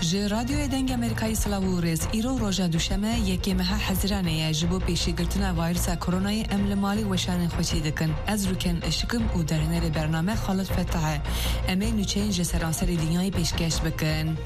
جه رادیو دنگ امریکای سلاوورز ایرو روژا دوشمه یکی مها حزرانه جبو پیشی گرتنا ویروس کرونای عمل مالی وشان خوشی دکن از روکن اشکم او درنر برنامه خالد فتحه امی نوچین جسرانسر دنیای پیشکش بکن.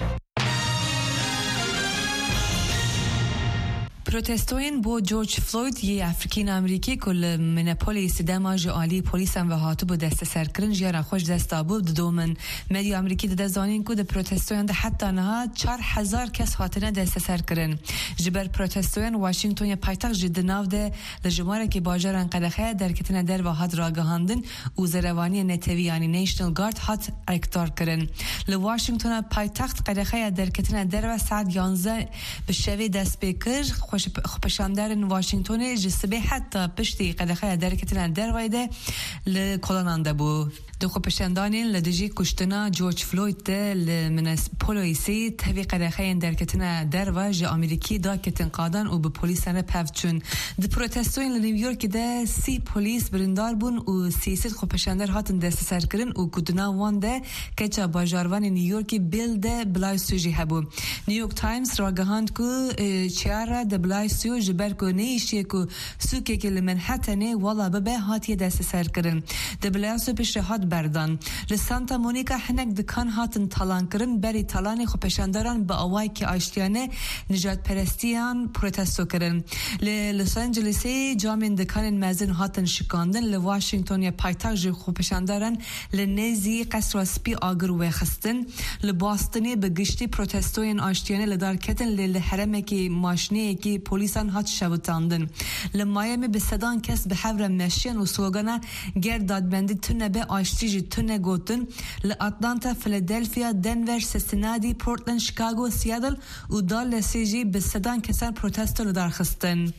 پروتستوین با جورج فلوید یه افریقی امریکی کل منپولیس دماج عالی پلیسان و هاتو با دست سرکرن جیرا خوش دستا بود دومن مدیا امریکی ده زانین کو ده پروتستوین ده حتی نها 4000 کس هاتنه دست سرکرن جبر پروتستوین واشنگتن پایتخت جد ناو ده لجماره که باجران قدخه درکتنه در و هات راگهاندن و زروانی نتوی یعنی نیشنل گارد هات اکتار کرن لواشنگتن پایتخت قدخه درکتنه در و ساعت 11 به شوی دست بکر خوشپشاندن واشنگتن جسبه حتی پشتی قدخه درکتن در وایده لکلانانده بود. دو خوشپشاندانین لدجی کشتنا جورج فلوید ده لمنس پولیسی تهوی قدخه درکتن در واج امریکی دا کتن قادان و به پلیسانه پفتشون. د پروتستوین لنیویورک ده 30 پلیس برندار بون و 300 خوشپشاندر هاتن دست سرکرن و کدنا وان ده کچا باجاروان نیویورکی بیل ده بلای سوژی هبو. نیویورک تایمز راگهاند کو چیارا د بلایسیو جبر کو نیشی کو سوکه که لمنحتنه والا ببه هاتی دست سر کرن د بلایسیو پیشنهاد بردان لسانتا مونیکا هنک دکان هاتن تالان کرن بری تالانی خو پیشانداران با اوای که آشتیانه نجات پرستیان پروتستو کرن لس آنجلسی جامین دکان مزن هاتن شکاندن لواشنگتن یا پایتخت خو پیشانداران لنزی قصر اسپی آگر و خستن لباستنی به گشتی پروتستوین آشتیانه لدار کتن لحرمه که ماشینه که پلیسان هات شبتاندن لمایمی به صدان کس به حور مشین و سلوگانا گردادبندی تونه به آشتیجی تونه گوتن لاتلانتا فیلادلفیا دنور سیسینادی پورتلند شیکاگو سیاتل و دال لسیجی به صدان کسان پروتستو لدار خستن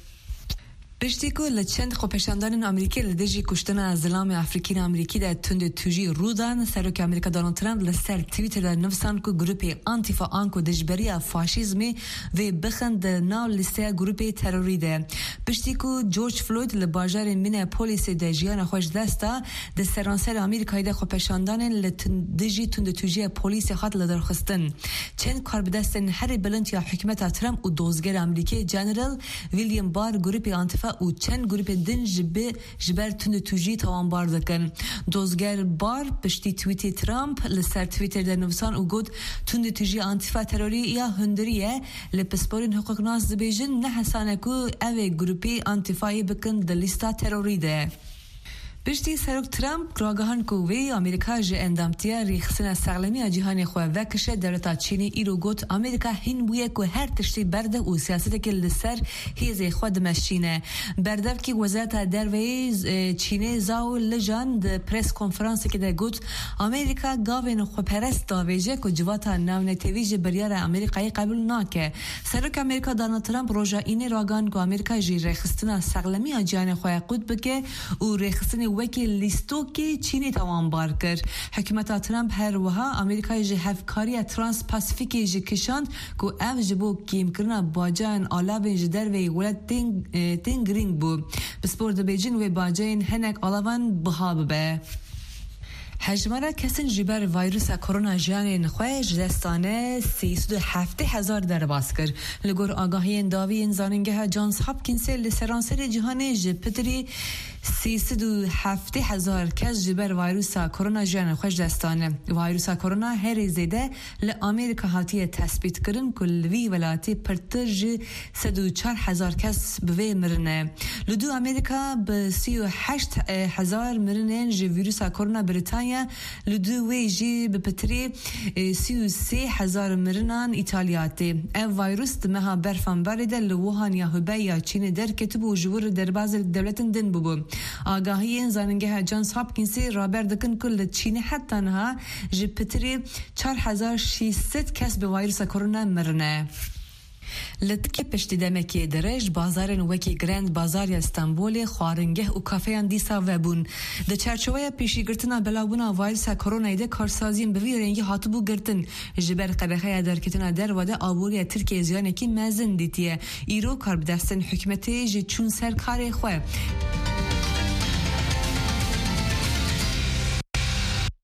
پشتیکو لچند خوپشاندان امریکی لدجی کشتن از زلام افریقی امریکی در تند توجی رودان سروک امریکا دونالد ترامپ لسر توییتر در نفسان کو گروپ آنتیفا آنکو دجبری فاشیزمی و بخند ناو لیسته گروپ تروری ده پشتیکو جورج فلوید لباجار مینیاپولیس دجیان خوش دستا د سرانسر امریکای ده خوپشاندان لدجی تند توجی پلیس خاط لدرخستن چند کار بدستن هر بلند یا حکمت ترامپ و دوزگر امریکی جنرال ویلیام بار گروپ آنتیفا و چند گروپ دنج به جبر تند توجی توان بار دکن دوزگر بار پشتی توییت ترامپ لسر توییتر در نویسان و گفت تند توجی آنتیفا تروری یا هندریه لپسپورین حقوق ناس بیجن نه حسانه کو اوه گروپی آنتیفایی بکن در لیستا تروری ده پشتی سروک ترامپ راگهان کووی امریکا جه اندامتیا ریخسن سغلمی جهانی خواه وکشه دولتا چینی ایرو گوت امریکا هین بویه که هر تشتی برده و سیاسته که لسر هیزه خود مشینه برده که وزارت دروی چینی زاو لجان ده پریس کنفرانسی که ده گوت امریکا گاوین خو پرست داویجه که جواتا ناونه تیویج بریار امریکایی قبول ناکه سروک امریکا دانالد ترامپ روژا اینی راگهان که امریکا جه ریخستن سغلمی جهانی خواه قود بکه و ریخستن وکی لیستو که چینی توان بار کرد حکومت ترامپ هر وها امریکای جه هفکاری ترانس پاسیفیکی جه کشاند که او جبو کیم کرنا باجان آلاوین جدر وی ولد تینگرینگ بو بسپورد بیجین وی باجان هنک آلاوان بها ببه حجمه کسین جبر ویروس کرونا جان خوش دستانه 370,000 در باز کرد لگور آگاهی داوی انزاننگه جانز هاپکینز لسرانسر جهانی جپتری 370,000 کس جبر ویروس کرونا جان خوش دستانه ویروس کرونا هر زیده لامریکا هاتی تثبیت کردن کلوی ولاتی پرتج 104,000 کس به مرنه لدو امریکا به 38,000 مرنه ویروس کرونا بریتانیا لدو ویجی به پتری 33,000 مرنان ایتالیاتی او ویروس دمها برفان برده لوهان یا هبه یا چین در کتب و جور در باز دولتن دن ببو آگاهی زاننگه جانز هاپکینسی رابر دکن کل چین حتی نها جی پتری 4,600 کس به ویروس کرونا مرنه لدکی پشتی دمکی درج بازارن وکی گرند بازار استانبول خوارنگه و کافیان دیسا وبون د چرچوه پیشی گرتنا بلاوبونا ویروس کرونا ایده کارسازیم بوی رنگی هاتبو گرتن جبر قرخه درکتنا در وده آبولی ترکیه زیانه کی مزن دیتیه ایرو کار بدستن حکمتی جی چون سر کار خواه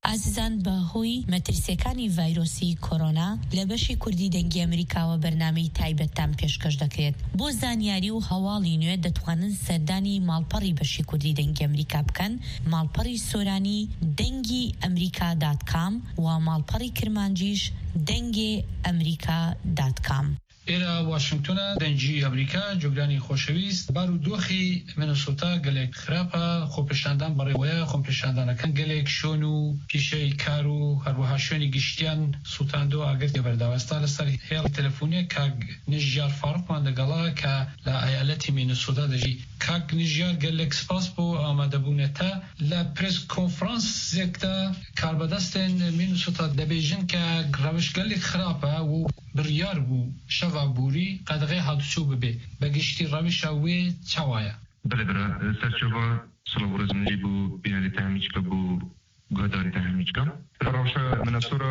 عزیزان بە هۆی مەترسیەکانی ڤایرۆسی کۆرۆنا لە بەشی کوردی دەنگی ئەمریکاوە بەرنامەی تایبەتتان پێشکەش دەکرێت. بۆ زانیاری و هەواڵی نوێ دەتوانن سەردانی ماڵپەڕی بەشی کوردی دەنگی ئەمریکا بکەن، ماڵپەڕی سۆرانی دەنگی ئەمریکا.com و ماڵپەڕی کرمانجیش دەنگی ئەمریکا.com. ئێرە واشنگتۆنە دەنگی ئەمریکا جۆگرانی خۆشەویست بارودۆخی مینەسۆتا گەلێک خراپە خۆپێشاندان بەڕێوەیە خۆپێشاندانەکان گەلێک شۆن و پیشەی کار و هەروەها شوێنی گشتیان سووتاندۆ ئاگرتی بەرداوەستا لەسەر هێڵی تەلەفۆنیە کاک نژیار فاروقمان لەگەڵا کە لە ئایالەتی مینەسۆتا دەژی. کاک نژیار گەلێک سپاس بۆ ئامادەبوونەتە لە پرس کۆنفرانسێکدا کاربەدەستێن مینەسۆتا دەبێژن کە ڕەوش گەلێک خراپە و بڕیار بوو شەوا بووری قەدەغەی هاتوچۆ ببێ بەگشتی ڕەویشە وێ چاوایە. بله سەرچۆڤە سڵەوڕزمجی بوو بینەری هەمیچکە بوو گۆداری هەمیچکە ڕەوشە منەسۆرە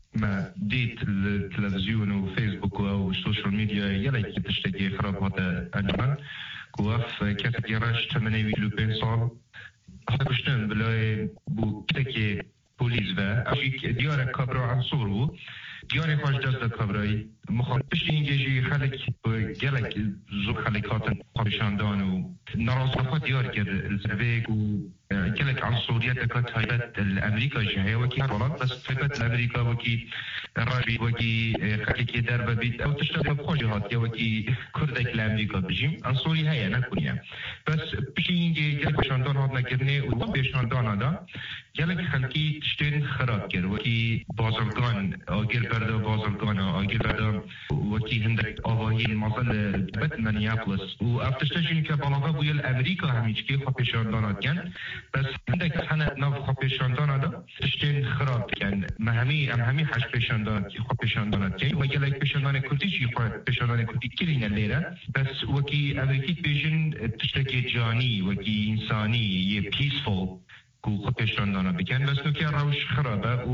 دیت لە تەلەڤیزیۆن و فەیسبوک و سۆشیال میدیا یەڵێکی تشتێکی خراپ هاتە ئەنجومەن کوەف کەسێکی ڕەش تەمەنەی 25 ساڵ هەڵکوشتن بلای بوو کتێکی پۆلیس بە ئەوی دیارە کابرا عنسوور بوو دیاری خۆش دەست کابرایی مخاطب پشتی اینجا خلق گلک زور خلقاتن خواهشاندان و نرازمخواه دیار کرد الزبیک و گلک عنصوریت که تایبت الامریکا جهه وکی حالات بس تایبت الامریکا وکی راجی وکی خلقی در ببید او تشتغل بخوشی هات یا وکی کردک الامریکا بجیم عنصوری هیا نکنیم بس پشتی اینجا گلک بشاندان هات نکرنه و بشاندان هادا گلک خلقی تشتین خراب کرد وکی بازرگان آگر برده بازرگان آگر برده وکی هندک آواهی مازل بت منیاپولس و افتشتشین که بالاغا بویل امریکا همیچکی خوابشاندانات کن بس هندک هنه نو خوابشاندانات تشتین خراب کن همی حش خوابشاندانات کن و گلک پیشاندان کردی چی خوابشاندان کردی کلین لیره بس وکی امریکی بیشن تشتکی جانی وکی انسانی یه پیسفول کو خوابشاندانات بکن بس نو که روش خرابه و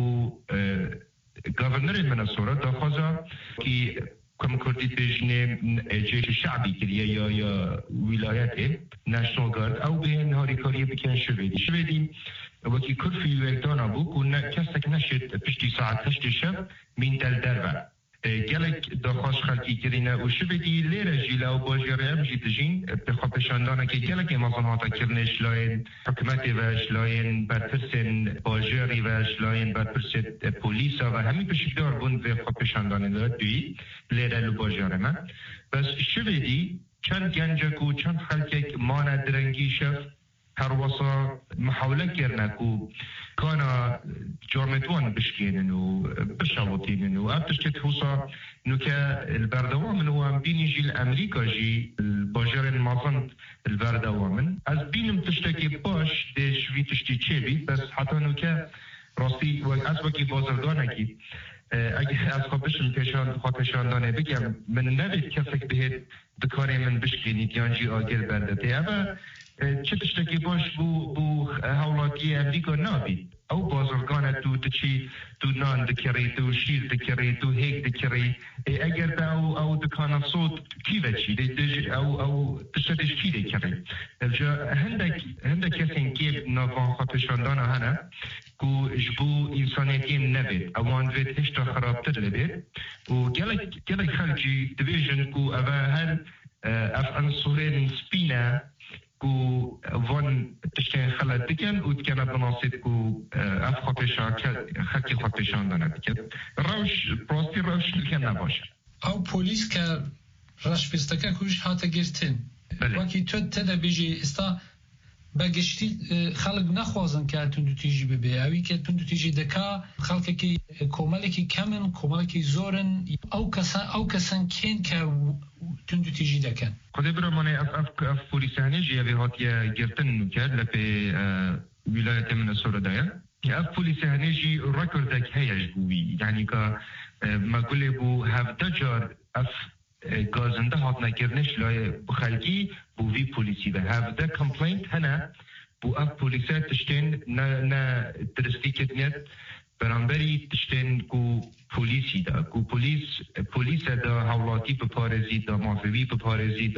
گاورنر مناسورا داخوزا که کم کردید بجنه جیش شعبی کریه یا ولایته نشنال گارد او به نهاری کاریه بکن شویدی وکی کرفی ویدانا بو که کسک نشد پشتی ساعت 8 شب من دل دربه گلک داخواش خلقی کرینه و شویدی لیره جیلا و باجیره هم جیتجین بخواه پشاندانه که گلک امازان هاتا کرنش لاین حکمتی وش لاین برپرسن باجیری وش لاین برپرسن پولیسا و همی پشکدار بون بخواه پشاندانه دارد دوی لیره لو باجیره من بس شویدی چند گنجک و چند خلقک مانه درنگی شف هر وصا محاوله کرنک و كان جامدوان بشكينن وبشاوطينن وابتشتت حوصا نوكا البردوامن هو بيني جي الامريكا جي الباجر المازن البردوامن از بينم تشتكي باش دي شوي تشتي تشيبي بس حتى نوكا راسي از وكي بازرگانكي اگه از خوابشم خواهشان دانه بگم من نوید کسک بهت دکاری من بشکینی دیانجی آگر بردته اما چه تشتکی باش بو هولاتی امریکا نابید او بازرگانه تو نان دکری تو شیر دکری تو هیک دکری اگر دا او دکان صوت کی وچی او تشتش کی دکری جا هندک کسین که نوان خواهشان دانه هنه کو جبو انسانیتی نبید اوان وید هشتا خرابتر لبید و گلک خلقی دویجن کو اوه هر اف انصورین سپینه کو وان تشتین خلط دکن و دکن بناسید کو اف خلقی خواهشان دانه دکن پراستی روش لکن نباشه او پولیس که رش بستکه کوش هاته گرتن وکی تو تده بیجی استا بگشتی خلق نخوازن که تندو تیجی ببه اوی که تندو تیجی دکا خلقه که کومالی که کمن کومالی که زورن او کسان کن که تندو تیجی دکن خود برامانه اف پولیسانه جیوی هاتیه گرتن نکرد لپی ولایت مناسورا دایا اف پولیسانه جی رکردک هیج بوی یعنی که مقوله بو هفته جار اف گازنده هات نکردنش لای بخلقی بو وی پولیسی و هفته کمپلینت هنه بو اف پولیسات تشتین نه درستی کتنیت برانبری تشتین کو پولیسی دا کو پولیس دا حولاتی بپارزی دا مافوی بپارزی